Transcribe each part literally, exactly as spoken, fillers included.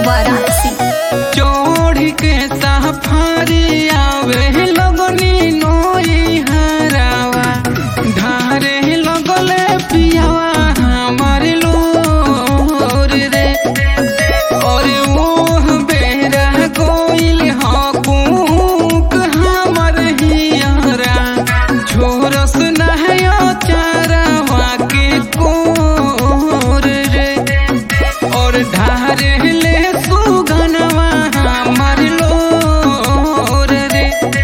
वाराणसी। चोढ़ के सफारी आवे लगनी नोई हरावा, धारे लगले पियावा हमार लोर रे। और वो बेरा कोइल हकूक हमर हियरा, छोरस नहयो चारावा के कोर रे। और ढारे ले सुगनवा हमार लोर रे।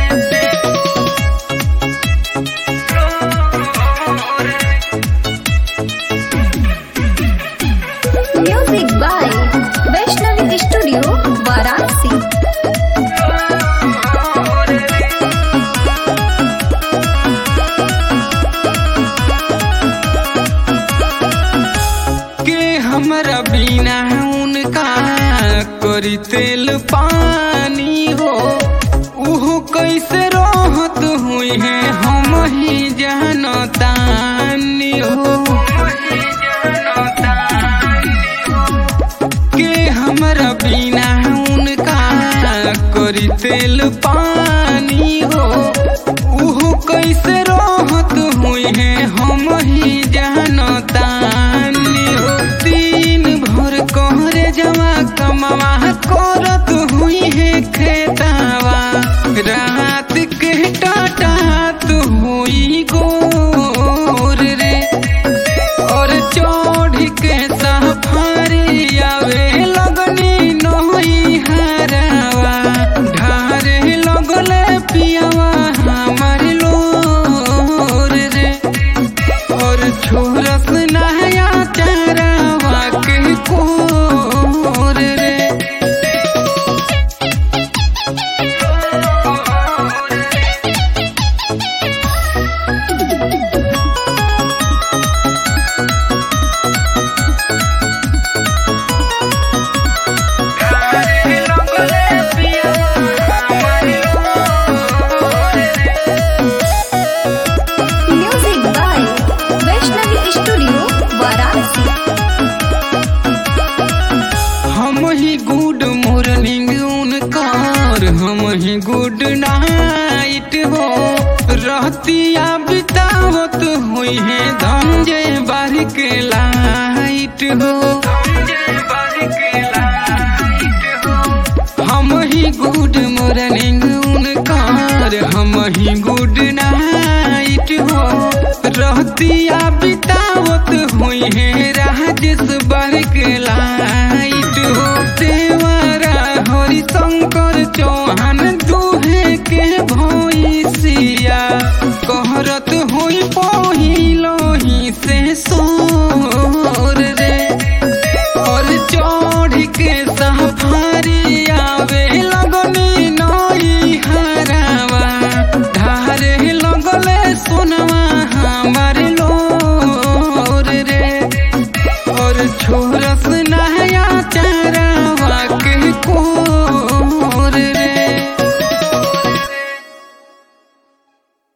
Music by Vaishnavi studio Varanasi. के हमरा बिना उनका करी तेल पानी हो, उहो कैसे रहत हुई है हम ही जानतानी हो। के हमरा बिना उनका करी तेल पानी हो, उहो कैसे रहत हुई है हम ही जानतानी हो। दिन भर कहरे जमा कमावा करत हुई है खेतावा, रात के टाटात हुई गोर रे। और चोढ़ के सफारी आवे लगनी नोई हरावा, ढारे लगले पियावा हमार लोर रे। और छोरस नहया चारावा के कोर रे। Music by Vaishnavi studio Varanasi. हम ही गुड मॉर्निंग उनकार, हम ही गुड नाइट हो। रहतिया बितावत हुई है धंजय बार के लाइट हो। हम ही गुड मॉर्निंग उनकार, हम ही गुड नाइट हो। रहतिया बितावत हुई है राजेश बार के लाइट हो। देवरा हरिशंकर चौहान दुहे के भैसिया कहरत हुई।